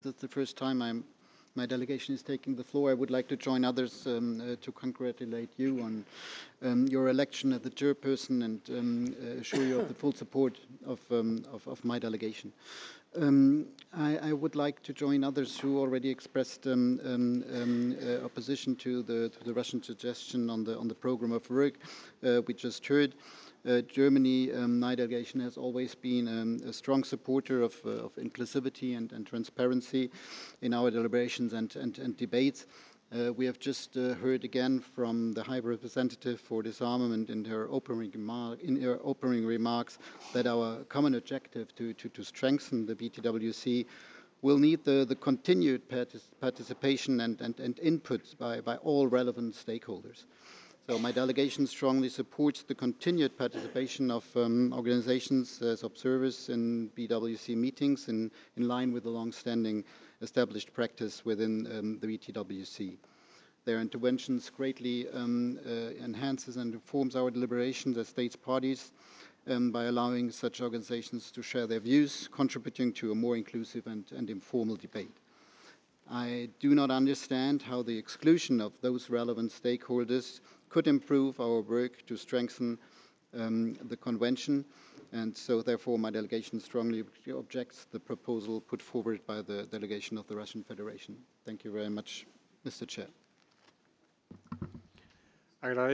That's the first time my delegation is taking the floor. I would like to join others to congratulate you on your election as the chairperson and assure you of the full support of my delegation. I would like to join others who already expressed opposition to the Russian suggestion on the program of work we just heard. Germany, my delegation, has always been a strong supporter of inclusivity and transparency in our deliberations and debates. We have just heard again from the High Representative for Disarmament in her opening remarks that our common objective to strengthen the BTWC will need the continued participation and input by all relevant stakeholders. So my delegation strongly supports the continued participation of organizations as observers in BWC meetings in line with the long-standing established practice within the BTWC. Their interventions greatly enhances and informs our deliberations as states parties by allowing such organizations to share their views, contributing to a more inclusive and informal debate. I do not understand how the exclusion of those relevant stakeholders could improve our work to strengthen the convention, and so therefore my delegation strongly objects the proposal put forward by the delegation of the Russian Federation. Thank you very much, Mr. Chair.